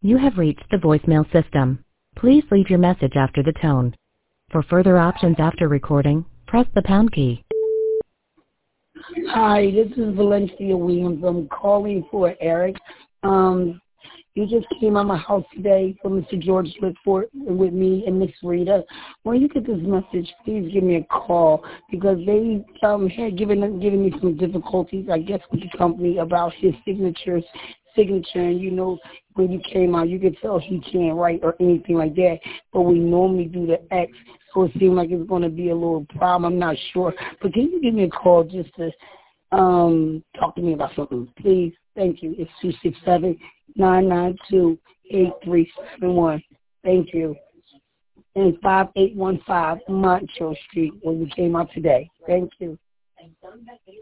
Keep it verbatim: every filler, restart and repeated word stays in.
You have reached the voicemail system. Please leave your message after the tone. For further options after recording, press the pound key. Hi, this is Valencia Williams. I'm calling for Eric. Um, you just came on my house today for Mister George Lickford with me and Miss Rita. When you get this message, please give me a call because they um, had given given me some difficulties, I guess, with the company about his signatures, signature. And you know, when you came out, you could tell he can't write or anything like that. But we normally do the X, so it seemed like it's going to be a little problem. I'm not sure. But can you give me a call just to um, talk to me about something, please? Thank you. It's two six seven, nine nine two, eight three seven one. Thank you. And five eight one five Montreal Street when you came out today. Thank you.